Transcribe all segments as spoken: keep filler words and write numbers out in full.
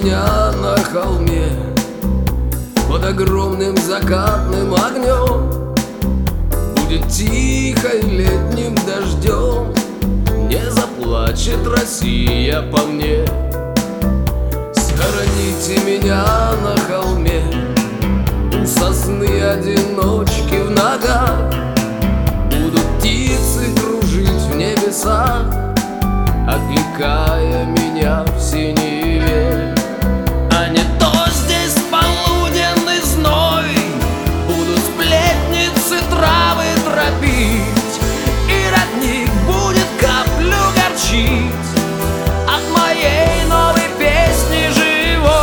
меня на холме под огромным закатным огнем будет тихой летним дождем. Не заплачет Россия по мне. Схороните меня на холме у сосны одиночки в ногах. Будут птицы кружить в небесах, окликая меня в синеве. А не то здесь полуденный зной, будут сплетницы травы тропить, и родник будет каплю горчить от моей новой песни живой.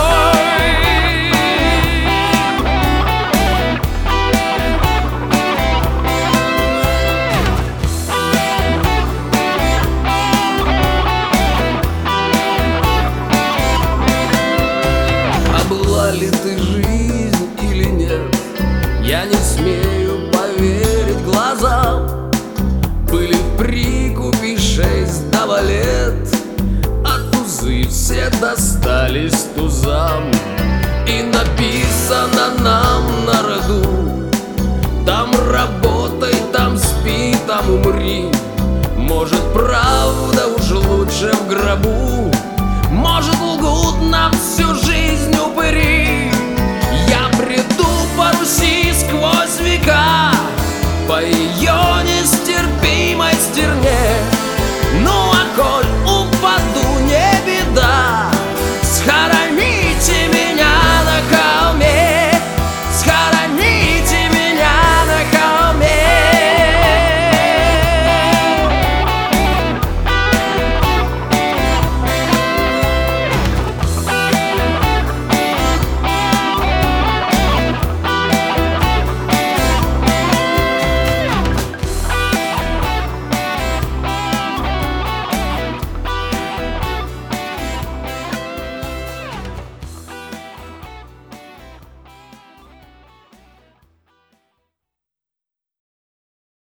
А была ли ты жизнь или нет, я не смею поверить глазам. Были в прикупе шесть давалет, а тузы все достались тузам. И написано нам на роду: там работай, там спи, там умри. Может, правда уж лучше в гробу, может, лгут нам всю жизнь упыри. Я бреду по Руси